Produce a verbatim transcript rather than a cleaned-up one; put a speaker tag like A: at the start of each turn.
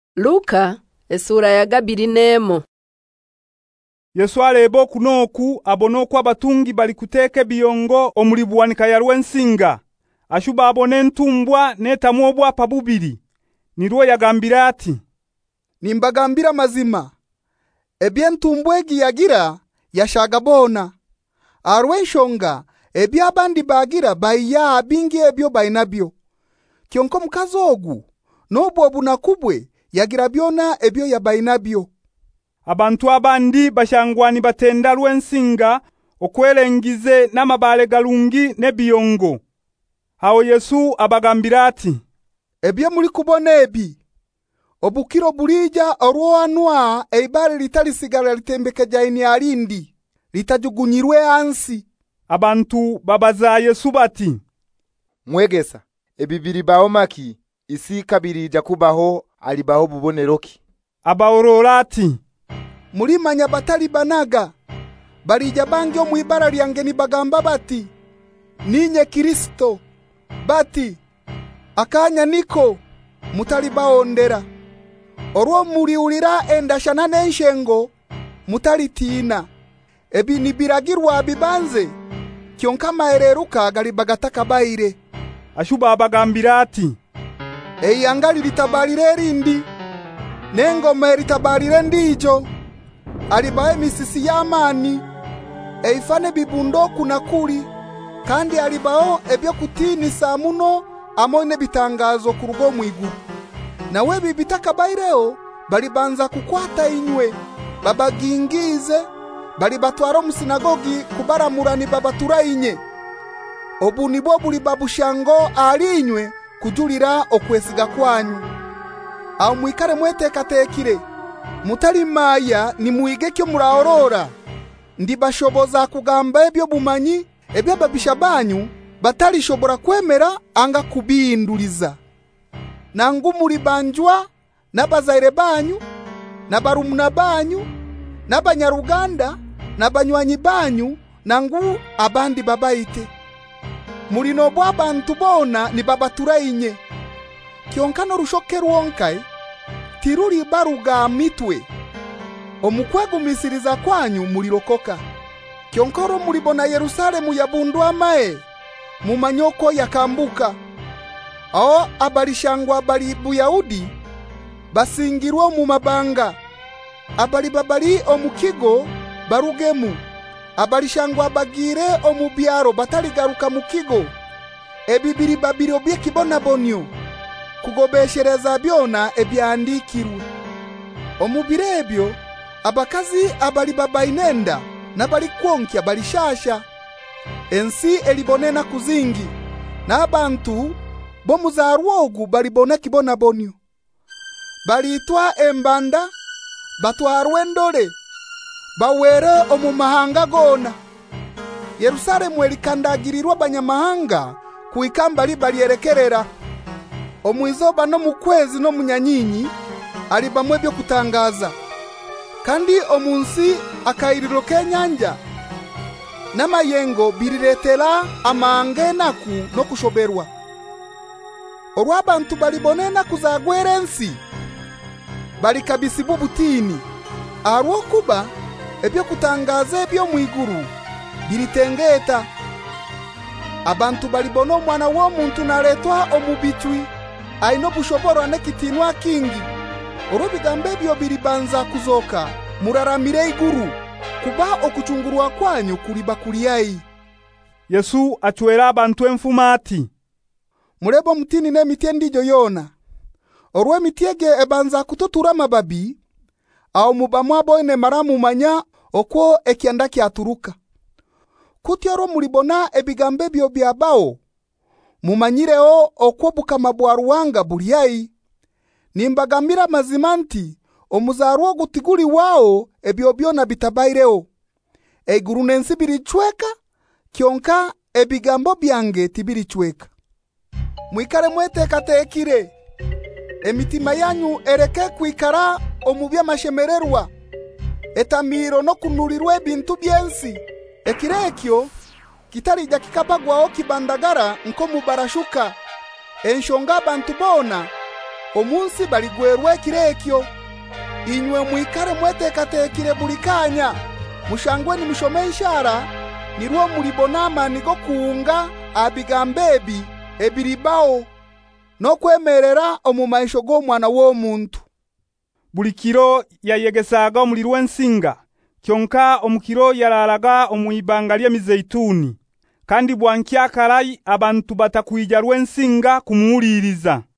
A: Luka esura ya gabiri nemo.
B: Yesu alebo kunoku abono kwa batungi bali kuteke biyongo omulibuwanika ya Rwensinga. Ashuba abone ntumbwa netamobwa pabubiri. Nirwo yagambira ati,
C: nimbagambira mazima ebye ntumbwegi yagira yashagabona arwenshonga ebya abandi bagira baiya abingi ebyo bainabyo kyonko mukazi ogu nobwo bunakubwe yagira byona ebyo yabainabyo.
B: Abantu abandi bashangwani batenda Rwensinga okwelengize n'amabale galungi nebiyongo. Aho Yesu abagambira ati,
C: ebyo muri kubona ebi obukiro bulija orwanwa eibale litali sigara litembeke jaini alindi litajugunyirwe ansi.
B: Abantu babaza Yesu bati,
D: mwegesa ebibiri baomaki isi kabiri jakubaho alibaho buboneroki.
B: Abaorora ati,
C: mulimanya batali banaga balija bangi omwibara lyange ni bagamba bati ninye Kristo bati akanya niko mutali baondera orwo muliulira endashana n'enshengo mutali tina ebi nibiragirwa bibanze kyonka maereruka gali bagataka baire.
B: Ashuba abagambira ati,
C: eyangali litabalire rindi nengoma eritabalire ndijo alibaye misisi y'amani eifane bibundo kunakuli kandi alibao ebyo kutini samuno amone bitangazo kurugo mwiguru. Nawe bibitaka baireo bali banza kukwata inywe babagingize bali batwaro musinagogi kubaramurani babatura inye obu nibo buli babushango alinywe kujulira okwesiga kwanyu. Au mwikare mwetekatekire mutali maya ni muige kyo muraorora ndibashoboza kugamba ebyo bumanyi ebyo babisha banyu batali shobora kwemera anga kubinduliza. Nangu muri banjwa nabazaire banyu nabarumuna banyu nabanyaruganda nabanywanyi banyu nangu abandi babaite muri nobwa abantu bona ni babatura inye kyonka no rushoke rwonkai tiruri baruga mitwe omukwegumisiriza kwanyu mulirokoka kyonkoro mulibona Yerusalemu yabundu amae mumanyoko yakambuka ao abalishangwa bali Buyahudi basingirwa mu mabanga abali babali omukigo barugemu abalishangwa bagire omubyaro bataligaruka mukigo ebibiri babiri obye kibona bonyo kugobeshereza byona ebyandikirwe omubire ebyo abakazi abali babainenda nabali kwonkya balishasha ensi elibonena kuzingi n'abantu bo muzarwogu balibona kibona bonyo balitwa embanda batwarwe ndole bawere omumahanga gona. Yerusalemu elikandagirirwa banyamahanga kuikamba libalierekerera omwizoba no mukwezi no munyanyinyi alibamwe byo kutangaza kandi omunsi akairiro kenyanja n'amayengo biriretera amange naku no kushoberwa orwabantu balibonena kuzagwera ensi bali kabisi bubutini arwo kuba ebyo kutangaza ebyo mwiguru biritengeta abantu balibona omwana w'omuntu naletwa omubitwi aino bushobora nekitinwa kingi orwo bigambe byo biribanza kuzoka muraramire iguru kuba okuchungurwa kwanyu kuliba kuliyai.
B: Yesu achwera abantu enfuma ati,
C: murebo mutini n'emiti ndijo yona orwo emitiege ebanza kutotura mababi au mubamwa boine maramu manya okwo ekyanda kyaturuka kutyoro mulibona ebigambe byo byabao mumanyireo okwo bukama bwa Ruwanga buliyai. Nimbagambira mazimanti omuzarwo gutiguli wao ebyo byona bitabaireo eiguru nensi birichweka kyonka ebigambo byange tibirichweka. Mwikare mwetekatekire emitima yanyu ereke kwikara omubya mashemererwa etamiro no kunulirwe ebintu byensi ekirekyo kitalija kikapagwao kibandagara nko mubarashuka enshonga abantu bona omunsi baligwerwa kirekyo. Inywe mwikare mwetekatekire buli kanya, mushangwe ni mushome ishara, nirwo mulibonama nigo kuunga abigambebi ebiribao no kwemerera omumaisho g'omwana w'omuntu.
B: Buli kiro yayegesaga omuliro w'ensinga, kyonka omukiro yararaga omwibanga ly'emizeituni, kandi bwankyakarayi abantu batakwija rw'ensinga kumuwuliriza.